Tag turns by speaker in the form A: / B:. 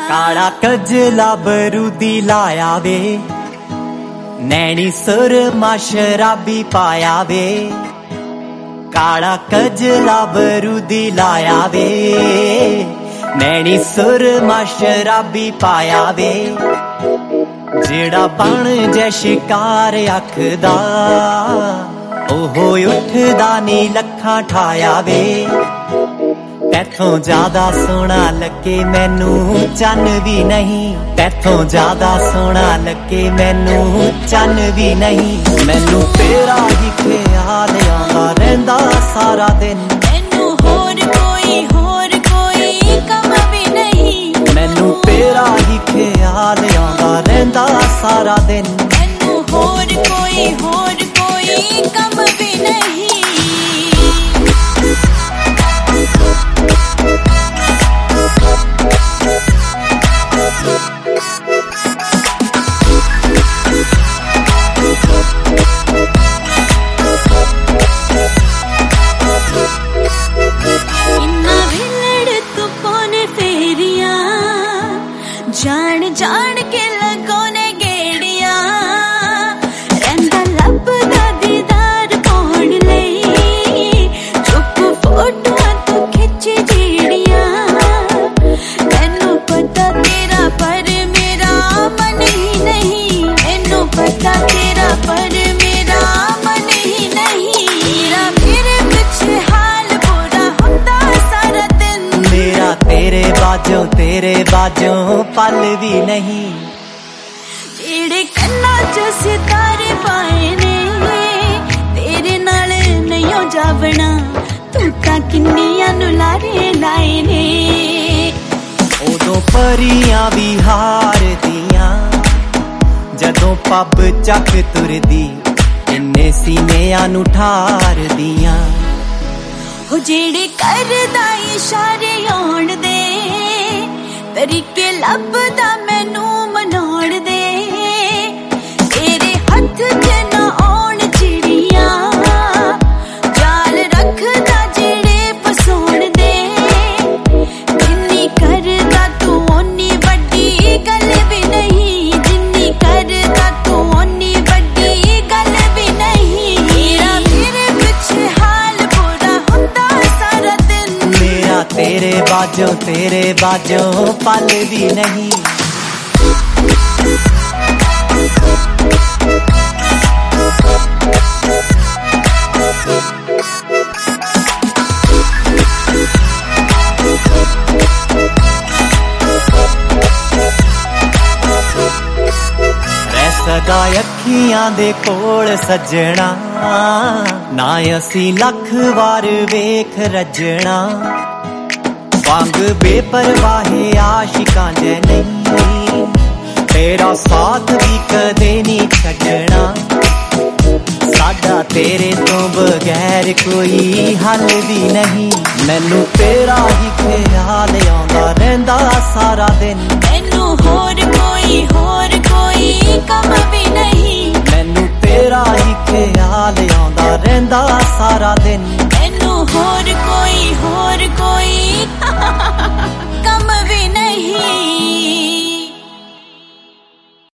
A: काला कजला बरूदी लाया वे, नैनी सुरमा शराबी पाया वे। काला कजला बरूदी लाया वे, नैनी सुरमा शराबी पाया वे। जेड़ा बन जै शिकार अखदा, ओहो उठदा नी लखां ठाया वे। तैथों ज्यादा सोहना लगे मैनू चन भी नहीं, तैथों ज्यादा सोहना लगे मैनू चन भी नहीं। मैनू तेरा ही ख्याल आंदा रहिंदा सारा दिन,
B: मैनू होर कोई कम भी नहीं।
A: मैनू तेरा ही ख्याल आंदा रहिंदा सारा दिन,
B: मैनू होर कोई कम भी नहीं। जान जान के लगोने गेड़िया, रंदा लभदा दीदार पाउण लई, चुप फोटो तू खिच जेड़िया। मैनू पता तेरा पर मेरा मन ही नहीं, मैनू पता तेरा पर मेरा मन ही नहीं। मेरा मेरे पिछे हाल बुरा हुंदा सारा दिन,
A: मेरा तेरे बाजों पल भी नहीं।
B: जेड़े कन्ना च सितारे पाए ने, तेरे नाल नहीं जावना, तू तां किन्नियां नू लारे लाए ने।
A: उदों परियां भी हार दियां, जदों पब चक तुरदी, इन्ने सीनियां नू ठार दियां।
B: हो जेड़े करदा इशारे आउण दे, तरीके लभदा मैनू मनाउण दे। तेरे हत्थ च ना आउण चिड़ियां, जाल रखदा जेड़े फसाउण दे। जिन्नी करदा तू ओनी वड्डी गल भी नहीं, जिन्नी करदा तू ओनी वड्डी गल भी नहीं। मेरा मेरे पिछे हाल बुरा हुंदा सारा दिन,
A: मेरा तेरे बाजों पल भी नहीं। सदा अखियां दे कोल सजना, ना असी लख वार वेख रजना। वांग बेपरवाहे आशिकां जै नहीं, तेरा साथ भी कदे नहीं छड्डना। साडा तेरे तो बगैर कोई हल भी नहीं, मैनू तेरा ही ख्याल आंदा रहिंदा सारा दिन।
B: मैनू होर कोई कम भी नहीं,
A: मैनू तेरा ही ख्याल आंदा रहिंदा सारा दिन।
B: मैनू होर कोई